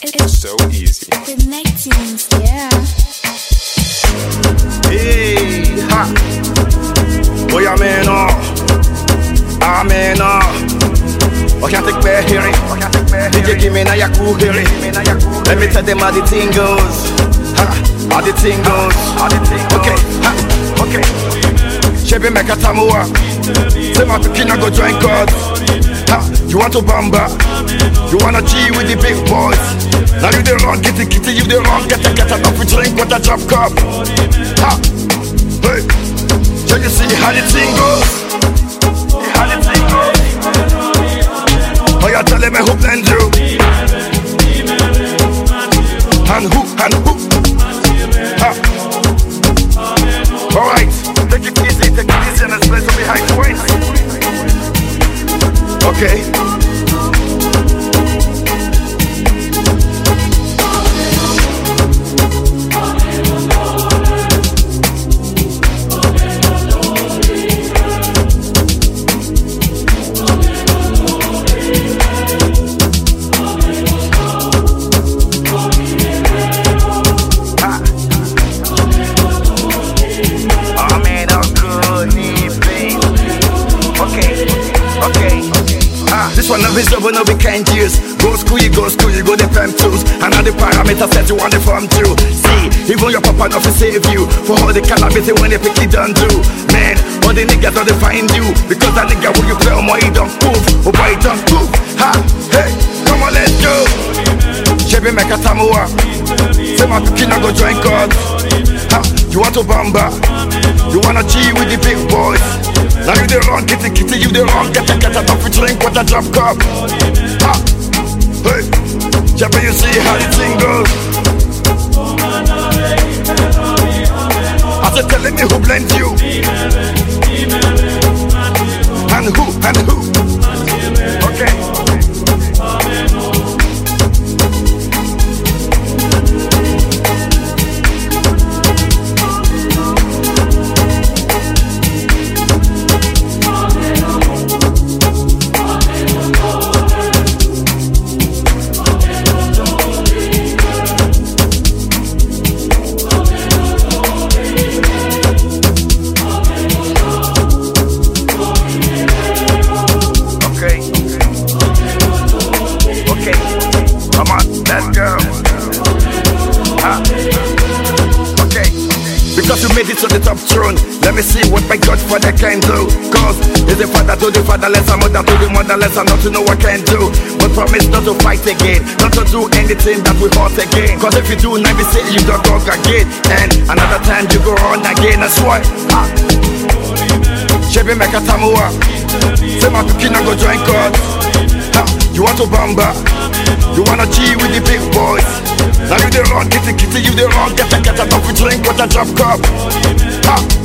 It's so easy. Connecting, yeah. Hey, ha. Boy, amen, amen, I can't take back hearing. DJ give me now your cool hearing. Let me tell them how the thing goes. Ha, how the thing goes. Okay, ha, okay. Chebe make a tamua. Say my pikina go join God. Ha, you want to bamba? You wanna G with the big boys? Now you the wrong, get it, you the wrong, get enough, we drink with a drop cup. Ha, hey, so you see how the thing goes? How the thing goes? Oh, you're telling me who blend you? And who? Ha. Alright, take it easy, and let's play some behind points. Okay. This one of his over no we can't use. Go school, you go the prime tools. And all the parameters that you want to form to. See, even your papa not to save you. For all the calamity when they pick it done do. Man, all the niggas don't find you. Because that nigga when you play on my don't move. Oh boy, don't move. Ha, hey, come on, let's go. Chebe make a tamua. Say my pikina go join God. Ha, you want to bamba? You wanna G with the big boys? Now you the wrong, kitty, you the wrong, get enough, we drink with a drop cup. Ha, hey, Chebe, you see how the thing goes? I said, telling me who blends you? And who? Okay. Come on, let's go. Okay. Because you made it to the top throne, let me see what my Godfather can do. Cause he's the father to the fatherless, a mother to the motherless, and not to know what can do. But promise not to fight again, not to do anything that we hurt again. Cause if you do, now we say you don't go again. And another time you go on again, that's why. Chebe make a tamua. Say my pikina go join God. You want to bamba? You wanna G with the big boys? Now you the wrong, kitty, you the wrong, get enough, we drink with a drop cup. Ha.